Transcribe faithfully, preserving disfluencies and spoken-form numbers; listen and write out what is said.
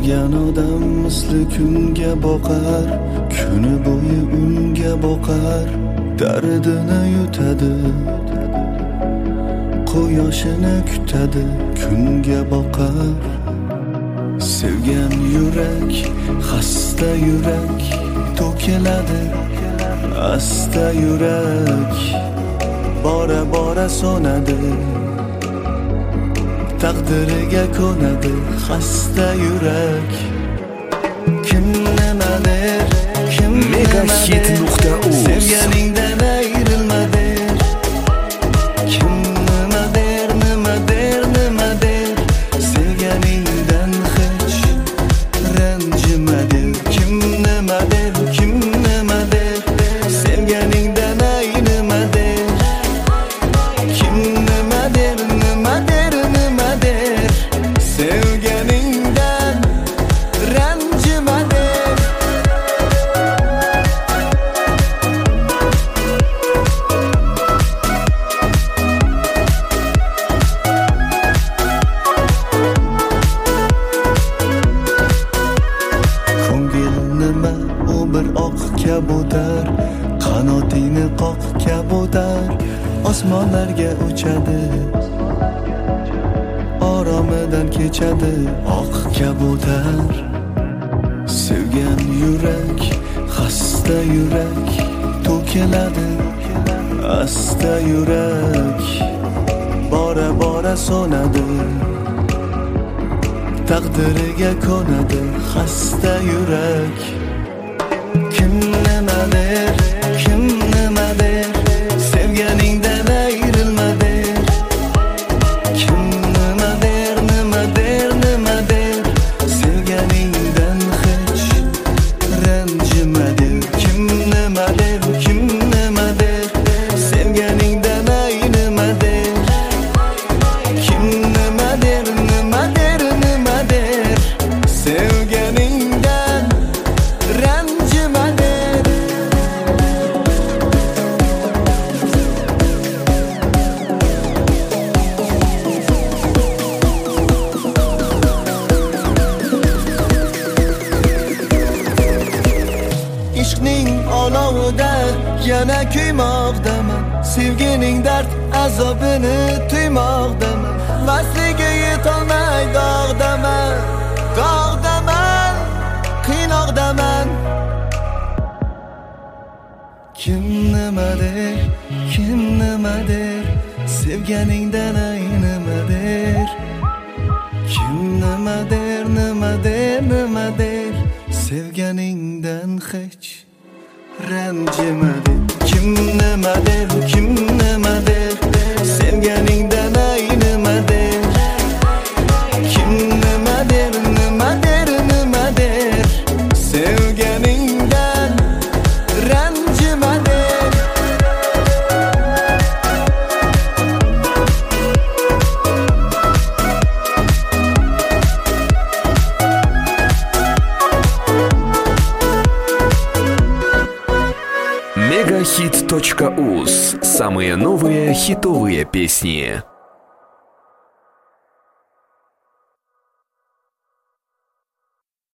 Sevgan odam misli kunga boqar, kuni bo'yi unga boqar, dardini yutadi, quyoshini kutadi, kunga boqar. Sevgan yurak, xasta yurak, to'kiladi, asta yurak, bora bora so'nadi, taqdiriga ko'nadi, xasta yurak. Kim nima der, kim megahit nuqta uz sevganingdan ayrilma der. Kim nima der, nima der, nima der, sevganingdan hech ranjima der. Kim nima der, kim nima der, sevganingdan aynima der. Kim nima der, nima der, nima der, sevganingdan ranjima der. Ko'ngil nima, u bir oq kabutar, qanotingni qoq kabutar, osmonlarga uchadi, oromidan kechadi oq kabutar. Sevgan yurak, xasta yurak, to'kiladi, asta yurak, bora bora so'nadi, taqdiriga ko'nadi, xasta yurak. Kim nima der, kim nima der, sevganingdan ayrilma der. Kim nima der, nima der, nima der, sevganingdan hech ranjima der. Kim nima der, kim nima der, sevganingdan aynima der. Kim nima der, nima der, nima der, sevganingdan ranjima der. Ishqning olovida yana kuymoqdaman, sevgining dard azobini tuymoqdaman, vasliga yetolmay dog'daman, dog'daman, qiynoqdaman. Kim nima der, kim nima der, sevganingdan aynima der. Kim nima der, nima der, nima der, sevganingdan hech ranjima der. Kim nima der, kim nima der, sevganingdan aynima der. Kim nima der, nima der, nima der, sevganingdan ranjima der. мегахит точка уз. Самые новые хитовые песни.